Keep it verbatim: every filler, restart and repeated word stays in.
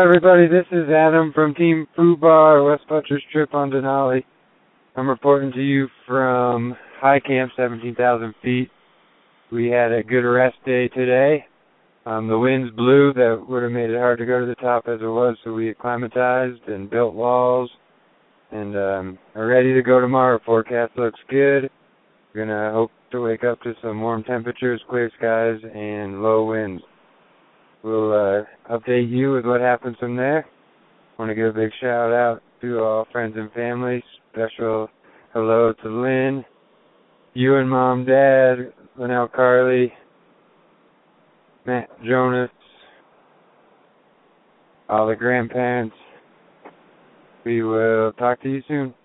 everybody, this is Adam from Team Fubar, West Butcher's trip on Denali. I'm reporting to you from High Camp, seventeen thousand feet. We had a good rest day today. Um, the winds blew that would have made it hard to go to the top as it was, so we acclimatized and built walls and um, are ready to go tomorrow. Forecast looks good. We're going to hope to wake up to some warm temperatures, clear skies, and low winds. We'll uh, update you with what happens from there. I want to give a big shout out to all friends and family. Special hello to Lynn, you and Mom, Dad, Linnell, Carly, Matt, Jonas, all the grandparents. We will talk to you soon.